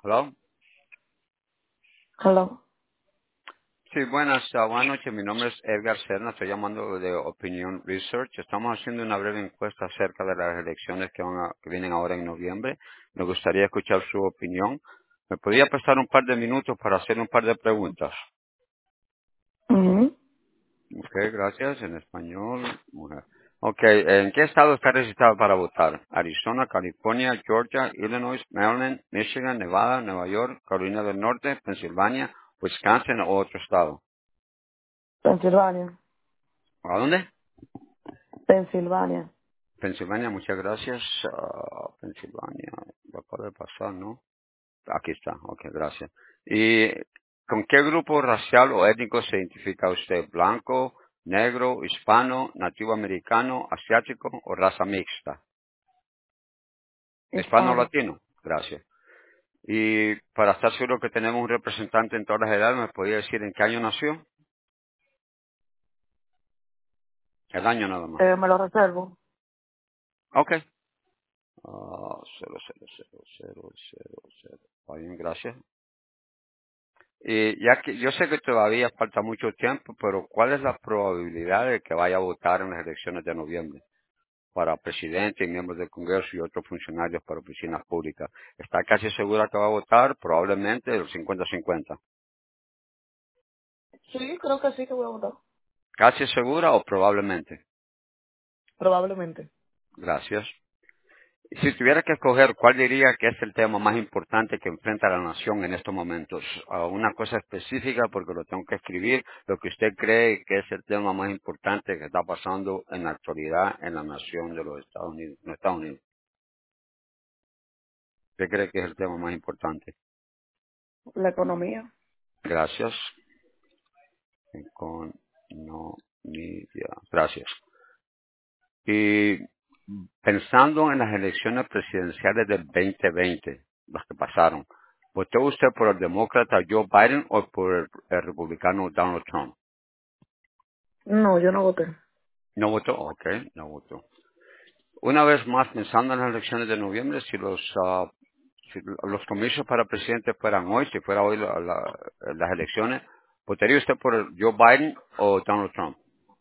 Hello. Hello. Sí, buenas noches. Mi nombre es Edgar Serna. Estoy llamando de Opinion Research. Estamos haciendo una breve encuesta acerca de las elecciones que vienen ahora en noviembre. Me gustaría escuchar su opinión. ¿Me podría prestar un par de minutos para hacer un par de preguntas? Ujú. Ok, gracias. En español, mujer. Ok, ¿en qué estado está registrado para votar? Arizona, California, Georgia, Illinois, Maryland, Michigan, Nevada, Nueva York, Carolina del Norte, Pensilvania, Wisconsin o otro estado. Pensilvania. ¿A dónde? Pensilvania. Pensilvania, muchas gracias. Pensilvania, va a poder pasar, ¿no? Aquí está, ok, gracias. ¿Y con qué grupo racial o étnico se identifica usted? ¿Blanco, negro, hispano, nativo americano, asiático o raza mixta? ¿Hispano o Hispano. latino? Gracias. Y para estar seguro que tenemos un representante en todas las edades, ¿me podría decir en qué año nació? El año nada más. Me lo reservo. Ok. 00000. Está bien, gracias. Y ya que yo sé que todavía falta mucho tiempo, pero ¿cuál es la probabilidad de que vaya a votar en las elecciones de noviembre para presidente y miembros del Congreso y otros funcionarios para oficinas públicas? ¿Está casi segura que va a votar? Probablemente el 50-50. Sí, creo que sí que voy a votar. ¿Casi segura o probablemente? Probablemente. Gracias. Si tuviera que escoger, ¿cuál diría que es el tema más importante que enfrenta la nación en estos momentos? Una cosa específica, porque lo tengo que escribir, lo que usted cree que es el tema más importante que está pasando en la actualidad en la nación de los Estados Unidos. En los Estados Unidos. ¿Qué cree que es el tema más importante? La economía. Gracias. Gracias. Y pensando en las elecciones presidenciales del 2020, las que pasaron, ¿votó usted por el demócrata Joe Biden o por el republicano Donald Trump? No, yo no voté. ¿No votó? Ok, no votó. Una vez más, pensando en las elecciones de noviembre, si los comicios para presidente fueran hoy, si fuera hoy las elecciones, ¿votaría usted por el Joe Biden o Donald Trump?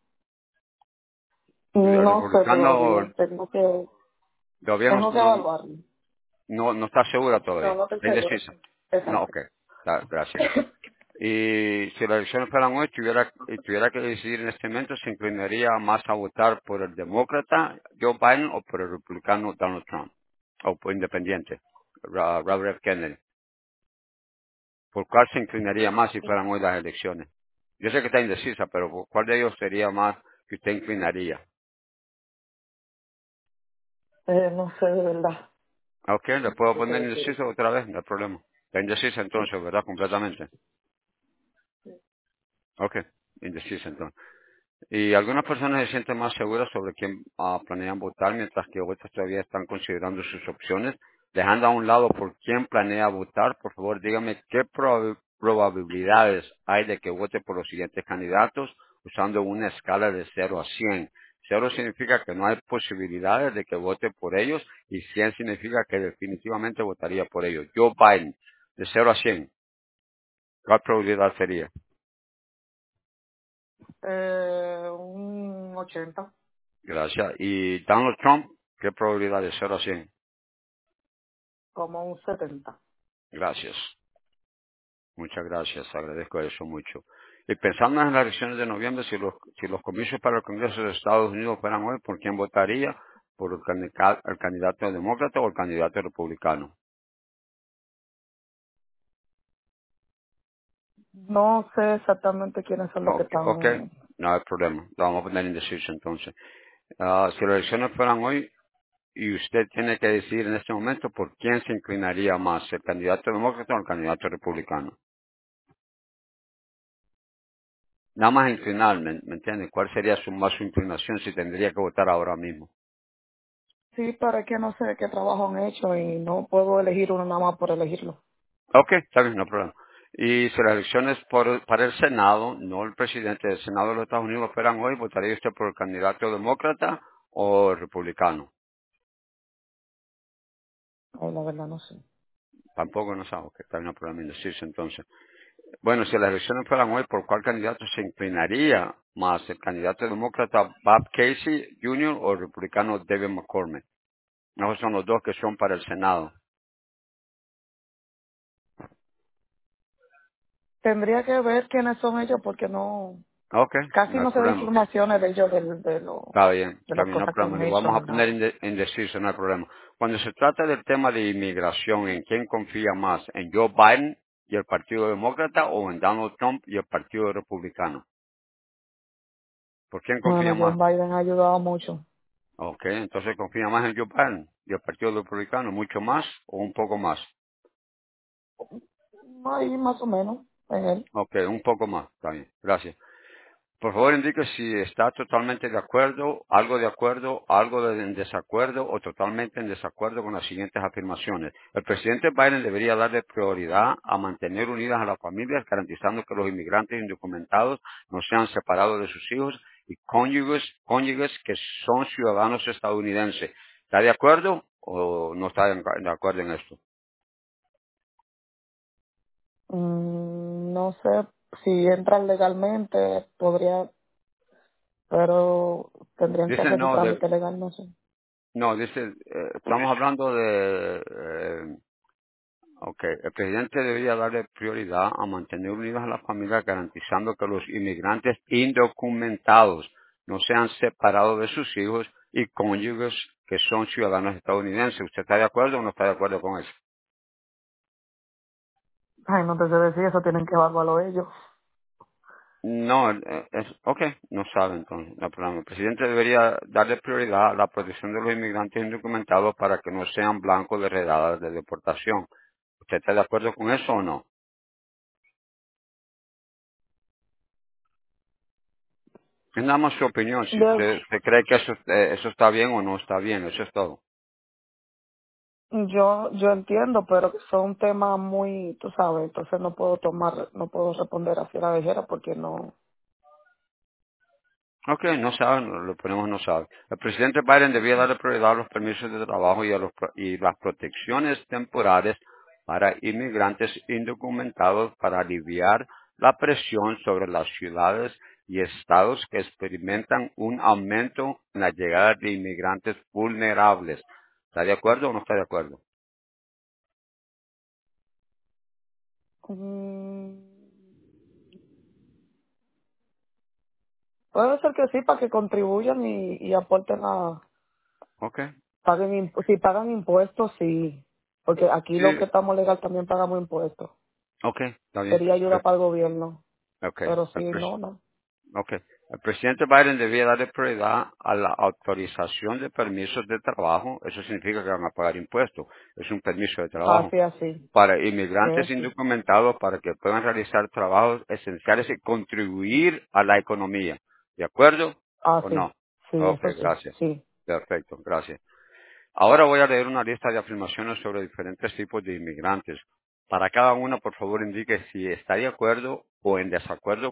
¿El No sé republicano todavía. todavía Tengo que evaluarlo. no está segura No, todavía? no estoy ¿Está segura. indecisa? No, Exacto. ok. Gracias. Y si las elecciones fueran hoy, tuviera que decidir en este momento, ¿se inclinaría más a votar por el demócrata Joe Biden o por el republicano Donald Trump? O por independiente, Robert F. Kennedy. ¿Por cuál se inclinaría más si fueran hoy las elecciones? Yo sé que está indecisa, pero ¿por cuál de ellos sería más que usted inclinaría? No sé de verdad. Ok, le puedo No sé poner decir. indecisa otra vez, no hay problema. Está indecisa entonces, ¿verdad? Completamente. Ok, indecisa entonces. Y algunas personas se sienten más seguras sobre quién planean votar, mientras que otras todavía están considerando sus opciones. Dejando a un lado por quién planea votar, por favor dígame qué probabilidades hay de que vote por los siguientes candidatos usando una escala de 0 a 100. 0 significa que no hay posibilidades de que vote por ellos y 100 significa que definitivamente votaría por ellos. Joe Biden, de 0 a 100, ¿cuál probabilidad sería? Un 80. Gracias. Y Donald Trump, ¿qué probabilidad de 0 a 100? Como un 70. Gracias. Muchas gracias. Agradezco eso mucho. Y pensando en las elecciones de noviembre, si los comicios para el Congreso de Estados Unidos fueran hoy, ¿por quién votaría? ¿Por el candidato demócrata o el candidato republicano? No sé exactamente quiénes son los que Ok, están. no hay problema. Lo vamos a poner indeciso entonces. Si las elecciones fueran hoy y usted tiene que decidir en este momento por quién se inclinaría más, el candidato demócrata o el candidato republicano. Nada más inclinar, ¿me entiende? ¿Cuál sería más su inclinación si tendría que votar ahora mismo? Sí, pero es que no sé qué trabajo han hecho y no puedo elegir uno nada más por elegirlo. Ok, está bien, no hay problema. Y si las elecciones para el Senado, no el presidente del Senado de los Estados Unidos fueran hoy, ¿votaría usted por el candidato demócrata o el republicano? Ay, la verdad no sé. Tampoco no sabe que está en un problema en decirse entonces. Bueno, si las elecciones fueran hoy, ¿por cuál candidato se inclinaría más? ¿El candidato demócrata Bob Casey Jr. o el republicano David McCormick? Esos son los dos que son para el Senado. Tendría que ver quiénes son ellos porque Ok, casi no hay no se da problema. informaciones de ellos, de Está las bien, no hay cosas que problema. han Lo hecho vamos ni a poner nada. en decirse, no hay problema. Cuando se trata del tema de inmigración, ¿en quién confía más? ¿En Joe Biden y el Partido Demócrata o en Donald Trump y el Partido Republicano? ¿Por quién confía Bueno, John más? Biden ha ayudado mucho. Ok, entonces confía más en Joe Biden y el Partido Republicano, mucho más o un poco más. Ahí más o menos, en él. Ok, un poco más, está bien, gracias. Por favor, indique si está totalmente de acuerdo, algo en desacuerdo o totalmente en desacuerdo con las siguientes afirmaciones. El presidente Biden debería darle prioridad a mantener unidas a las familias, garantizando que los inmigrantes indocumentados no sean separados de sus hijos y cónyuges que son ciudadanos estadounidenses. ¿Está de acuerdo o no está de acuerdo en esto? No sé si entran legalmente, podría, pero tendrían que Dice hacer su no, trámite legal, no sé. estamos hablando de Ok, el presidente debería darle prioridad a mantener unidas a las familias, garantizando que los inmigrantes indocumentados no sean separados de sus hijos y cónyuges que son ciudadanos estadounidenses. ¿Usted está de acuerdo o no está de acuerdo con eso? Ay, no te sé decir, eso tienen que evaluarlo ellos. No, ok, no sabe entonces, no hay problema. El presidente debería darle prioridad a la protección de los inmigrantes indocumentados para que no sean blancos de redadas de deportación. ¿Usted está de acuerdo con eso o no? Es nada más su opinión, si Yo, usted cree que eso está bien o no está bien, eso es todo. yo entiendo, pero que son temas muy, tú sabes, entonces no puedo responder así a la ligera porque no. Ok, no sabe, lo ponemos no sabe. El presidente Biden debía darle prioridad a los permisos de trabajo y las protecciones temporales para inmigrantes indocumentados para aliviar la presión sobre las ciudades y estados que experimentan un aumento en la llegada de inmigrantes vulnerables. ¿Está de acuerdo o no está de acuerdo? Mm, puede ser que sí, para que contribuyan y aporten Ok, si pagan impuestos, sí. Porque aquí los sí, que estamos legal también pagamos impuestos. ok, está bien. Sería ayuda para el gobierno. Ok, Pero sí, no, no. ok. El presidente Biden debía darle prioridad a la autorización de permisos de trabajo. Eso significa que van a pagar impuestos. Es un permiso de trabajo Así, así. para inmigrantes Sí. indocumentados para que puedan realizar trabajos esenciales y contribuir a la economía. ¿De acuerdo o Así. no? Sí, Ok, eso sí. gracias. Sí. Perfecto, gracias. Ahora voy a leer una lista de afirmaciones sobre diferentes tipos de inmigrantes. Para cada una, por favor, indique si está de acuerdo o en desacuerdo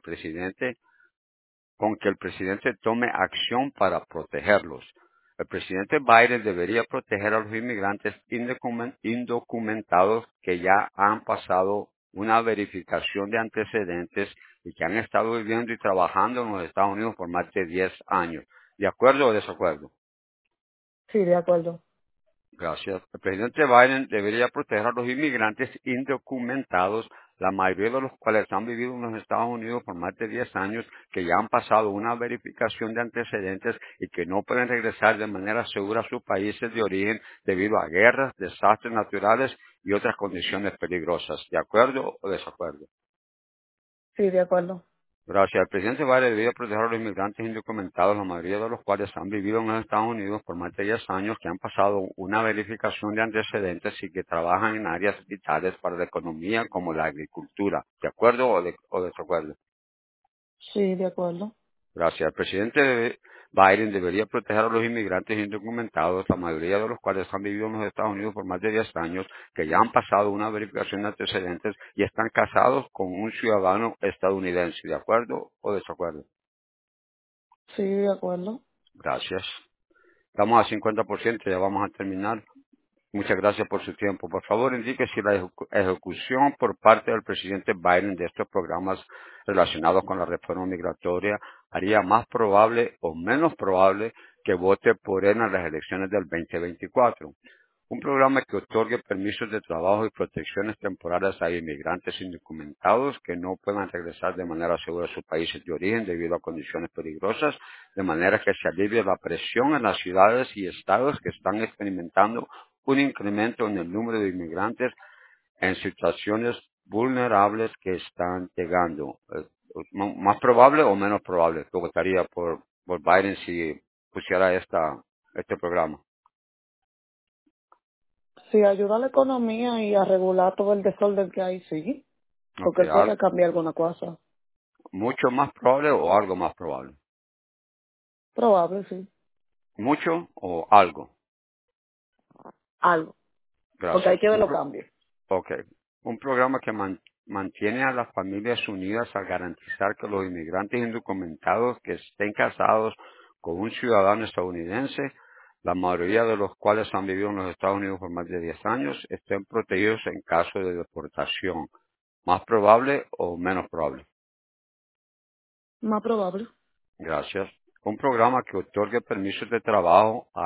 con que el presidente tome acción para protegerlos. El presidente Biden debería proteger a los inmigrantes indocumentados que ya han pasado una verificación de antecedentes y que han estado viviendo y trabajando en los Estados Unidos por más de 10 años. ¿De acuerdo o desacuerdo? Sí, de acuerdo. Gracias. El presidente Biden debería proteger a los inmigrantes indocumentados, la mayoría de los cuales han vivido en los Estados Unidos por más de 10 años, que ya han pasado una verificación de antecedentes y que no pueden regresar de manera segura a sus países de origen debido a guerras, desastres naturales y otras condiciones peligrosas. ¿De acuerdo o desacuerdo? Sí, de acuerdo. Gracias. El presidente Biden debería proteger a los inmigrantes indocumentados, la mayoría de los cuales han vivido en los Estados Unidos por más de 10 años, que han pasado una verificación de antecedentes y que trabajan en áreas vitales para la economía como la agricultura. ¿De acuerdo o desacuerdo? Sí, de acuerdo. Gracias. El presidente Biden debería proteger a los inmigrantes indocumentados, la mayoría de los cuales han vivido en los Estados Unidos por más de 10 años, que ya han pasado una verificación de antecedentes y están casados con un ciudadano estadounidense. ¿De acuerdo o desacuerdo? Sí, de acuerdo. Gracias. Estamos a 50%, ya vamos a terminar. Muchas gracias por su tiempo. Por favor, indique si la ejecución por parte del presidente Biden de estos programas relacionados con la reforma migratoria haría más probable o menos probable que vote por él en las elecciones del 2024. Un programa que otorgue permisos de trabajo y protecciones temporales a inmigrantes indocumentados que no puedan regresar de manera segura a sus países de origen debido a condiciones peligrosas, de manera que se alivie la presión en las ciudades y estados que están experimentando un incremento en el número de inmigrantes en situaciones vulnerables que están llegando. ¿Más probable o menos probable que votaría por Biden si pusiera este programa? Si ayuda a la economía y a regular todo el desorden que hay, sí, Ok, porque él puede cambiar alguna cosa. ¿mucho más probable o algo más probable? Probable, sí. ¿Mucho o algo? Algo. Porque hay Gracias. que ver los cambios. Ok. Un programa que mantiene a las familias unidas al garantizar que los inmigrantes indocumentados que estén casados con un ciudadano estadounidense, la mayoría de los cuales han vivido en los Estados Unidos por más de 10 años, estén protegidos en caso de deportación. ¿Más probable o menos probable? Más probable. Gracias. Un programa que otorgue permisos de trabajo a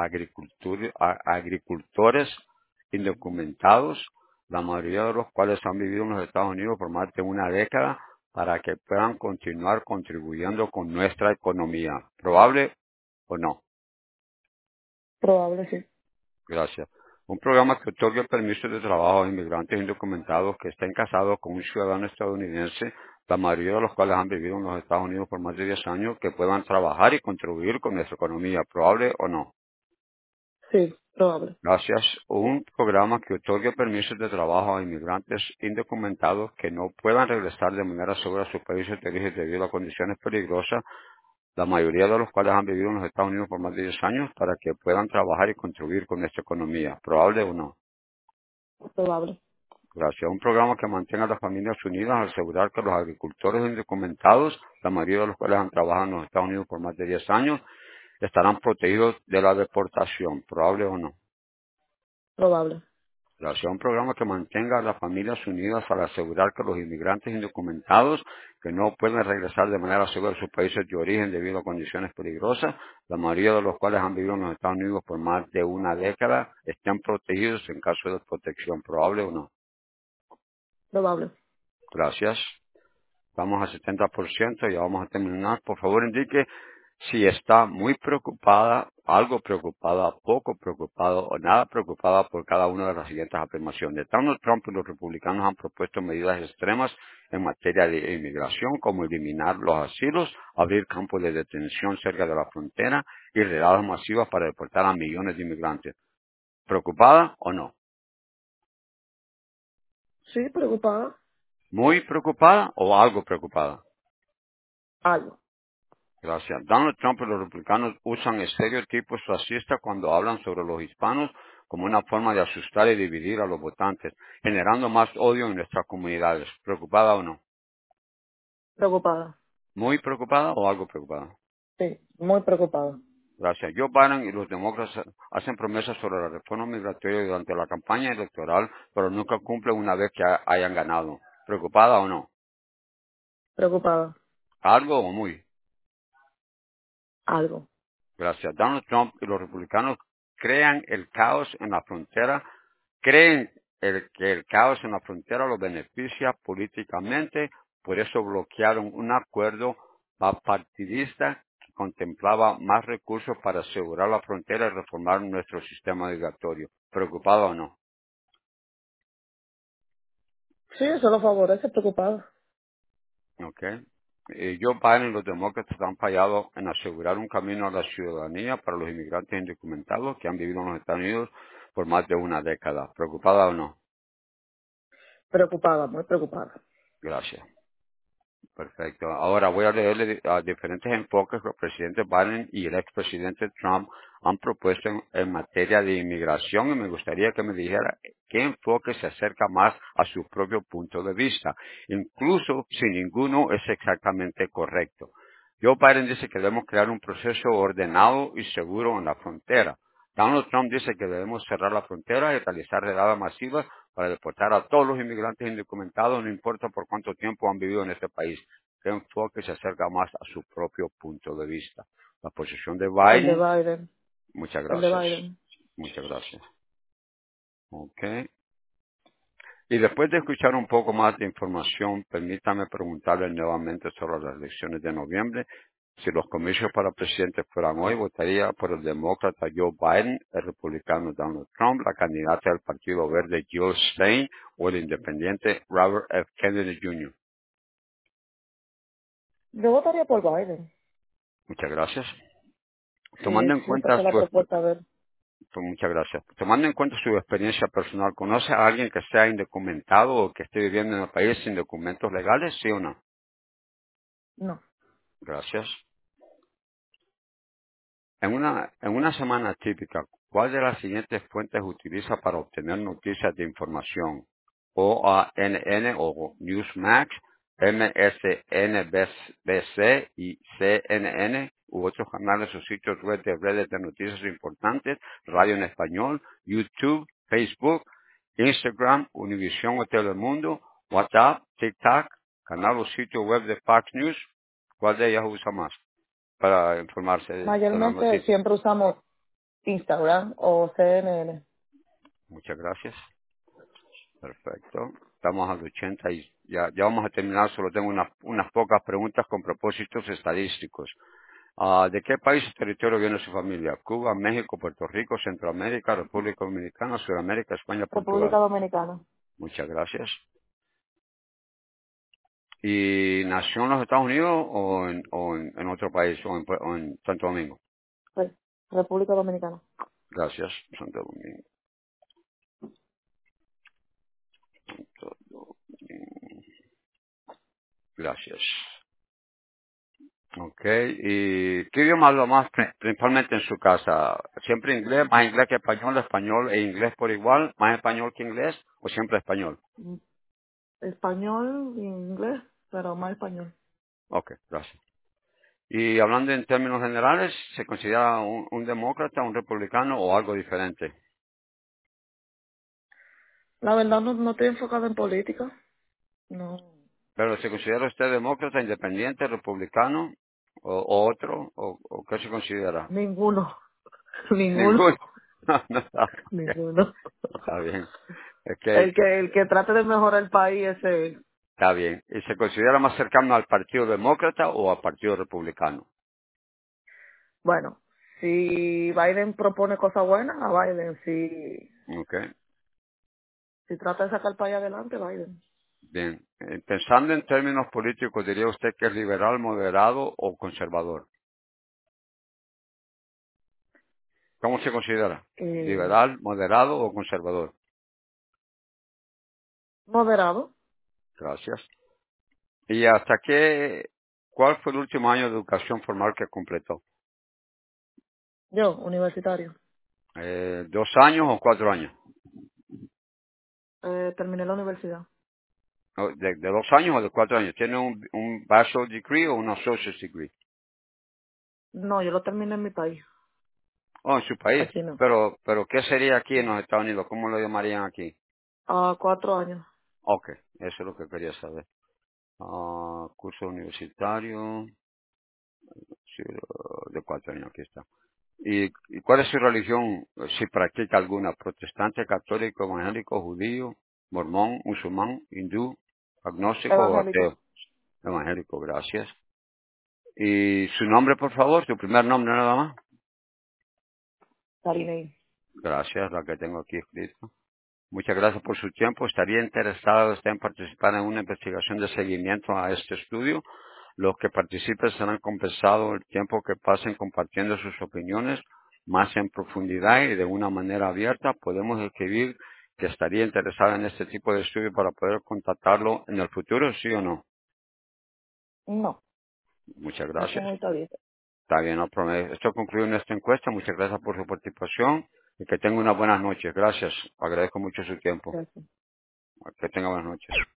agricultores indocumentados, la mayoría de los cuales han vivido en los Estados Unidos por más de una década, para que puedan continuar contribuyendo con nuestra economía. ¿Probable o no? Probable, sí. Gracias. Un programa que otorgue permisos de trabajo a inmigrantes indocumentados que estén casados con un ciudadano estadounidense, la mayoría de los cuales han vivido en los Estados Unidos por más de 10 años, que puedan trabajar y contribuir con nuestra economía. ¿Probable o no? Sí, probable. Gracias. Un programa que otorgue permisos de trabajo a inmigrantes indocumentados que no puedan regresar de manera segura a sus países de origen debido a condiciones peligrosas, la mayoría de los cuales han vivido en los Estados Unidos por más de 10 años, para que puedan trabajar y contribuir con nuestra economía. ¿Probable o no? Probable. Gracias. Un programa que mantenga a las familias unidas al asegurar que los agricultores indocumentados, la mayoría de los cuales han trabajado en los Estados Unidos por más de 10 años, estarán protegidos de la deportación. ¿Probable o no? Probable. Gracias. Un programa que mantenga a las familias unidas al asegurar que los inmigrantes indocumentados que no pueden regresar de manera segura a sus países de origen debido a condiciones peligrosas, la mayoría de los cuales han vivido en los Estados Unidos por más de una década, estén protegidos en caso de protección. ¿Probable o no? Probable. Gracias. Vamos al 70%, ya vamos a terminar. Por favor, indique si está muy preocupada, algo preocupada, poco preocupada o nada preocupada por cada una de las siguientes afirmaciones. Donald Trump y los republicanos han propuesto medidas extremas en materia de inmigración, como eliminar los asilos, abrir campos de detención cerca de la frontera y redadas masivas para deportar a millones de inmigrantes. ¿Preocupada o no? Sí, preocupada. ¿Muy preocupada o algo preocupada? Algo. Gracias. Donald Trump y los republicanos usan estereotipos racistas cuando hablan sobre los hispanos como una forma de asustar y dividir a los votantes, generando más odio en nuestras comunidades. ¿Preocupada o no? Preocupada. ¿Muy preocupada o algo preocupada? Sí, muy preocupada. Gracias. Joe Biden y los demócratas hacen promesas sobre la reforma migratoria durante la campaña electoral, pero nunca cumplen una vez que hayan ganado. ¿Preocupada o no? Preocupada. ¿Algo o muy? Algo. Gracias. Donald Trump y los republicanos crean el caos en la frontera, creen que el caos en la frontera los beneficia políticamente, por eso bloquearon un acuerdo bipartidista que contemplaba más recursos para asegurar la frontera y reformar nuestro sistema migratorio. ¿Preocupado o no? Sí, eso lo favorece, preocupada. Okay. Joe Biden y los demócratas han fallado en asegurar un camino a la ciudadanía para los inmigrantes indocumentados que han vivido en los Estados Unidos por más de una década. ¿Preocupada o no? Preocupada, muy preocupada. Gracias. Perfecto. Ahora voy a leerle diferentes enfoques que el presidente Biden y el expresidente Trump han propuesto en materia de inmigración, y me gustaría que me dijera qué enfoque se acerca más a su propio punto de vista, incluso si ninguno es exactamente correcto. Joe Biden dice que debemos crear un proceso ordenado y seguro en la frontera. Donald Trump dice que debemos cerrar la frontera y realizar redadas masivas para deportar a todos los inmigrantes indocumentados, no importa por cuánto tiempo han vivido en este país. Creo un enfoque se acerca más a su propio punto de vista. La posición de El de Biden, Biden. muchas El de gracias. Biden. Muchas gracias. Ok. Y después de escuchar un poco más de información, permítame preguntarle nuevamente sobre las elecciones de noviembre. Si los comicios para presidente fueran hoy, votaría por el demócrata Joe Biden, el republicano Donald Trump, la candidata del Partido Verde Jill Stein o el independiente Robert F. Kennedy Jr. Yo votaría por Biden. Muchas gracias. Sí, Tomando en sí, esa cuenta fue la propuesta de él. muchas gracias. Tomando en cuenta su experiencia personal, ¿conoce a alguien que sea indocumentado o que esté viviendo en el país sin documentos legales, sí o no? No. Gracias. En una semana típica, ¿cuál de las siguientes fuentes utiliza para obtener noticias de información? OANN o Newsmax, MSNBC y CNN u otros canales o sitios web de redes de noticias importantes, radio en español, YouTube, Facebook, Instagram, Univision o Telemundo, WhatsApp, TikTok, canal o sitio web de Fox News. ¿Cuál de ellas usa más para informarse de las Mayormente noticias? siempre usamos Instagram o CNN. Muchas gracias. Perfecto. Estamos al 80 y ya vamos a terminar. Solo tengo unas pocas preguntas con propósitos estadísticos. ¿De qué país o territorio viene su familia? Cuba, México, Puerto Rico, Centroamérica, República Dominicana, Sudamérica, España, República Portugal. Dominicana. Muchas gracias. ¿Y nació en los Estados Unidos o en otro país o en Santo Domingo? Pues, República Dominicana. Gracias, Santo Domingo. Santo Domingo. Gracias. Ok, ¿y qué idioma habla más principalmente en su casa? ¿Siempre inglés, más inglés que español, español e inglés por igual, más español que inglés o siempre español? Mm, Español y inglés, pero más español. Ok, gracias. Y hablando en términos generales, ¿se considera un demócrata, un republicano o algo diferente? La verdad no estoy enfocada en política. No. Pero ¿se considera usted demócrata, independiente, republicano o otro? ¿O qué se considera? Ninguno. Ninguno. Ninguno. No, no, ok, Ninguno. está bien. Es que El que trate de mejorar el país, ese. está bien. ¿Y se considera más cercano al Partido Demócrata o al Partido Republicano? Bueno, si Biden propone cosas buenas, a Biden. Ok, Si trata de sacar el país adelante, Biden. bien. Pensando en términos políticos, ¿diría usted que es liberal, moderado o conservador? ¿Cómo se considera? Eh, ¿Liberal, moderado o conservador? Moderado. Gracias. ¿Y hasta cuál fue el último año de educación formal que completó? Yo, universitario. 2 años o 4 años? Terminé la universidad. No, ¿de 2 años o de 4 años? ¿Tiene un bachelor degree o un associate degree? No, yo lo terminé en mi país. Oh, en su país. Aquí no. Pero ¿qué sería aquí en los Estados Unidos? ¿Cómo lo llamarían aquí? 4 años. Ok, eso es lo que quería saber. Curso universitario, sí, de 4 años, aquí está. ¿Y cuál es su religión? Si practica alguna, protestante, católico, evangélico, judío, mormón, musulmán, hindú, agnóstico o Evangélico. ateo. Evangélico, gracias. ¿Y su nombre, por favor? Su primer nombre nada más. Tarinei. Gracias, la que tengo aquí escrito. Muchas gracias por su tiempo. Estaría interesado usted en participar en una investigación de seguimiento a este estudio. Los que participen serán compensados el tiempo que pasen compartiendo sus opiniones más en profundidad y de una manera abierta. Podemos escribir que estaría interesado en este tipo de estudio para poder contactarlo en el futuro, ¿sí o no? No, Muchas no gracias. son ahorita bien. Está bien, no prometo. Esto concluye nuestra encuesta. Muchas gracias por su participación y que tenga unas buenas noches. Gracias. Agradezco mucho su tiempo. Gracias. Que tenga buenas noches.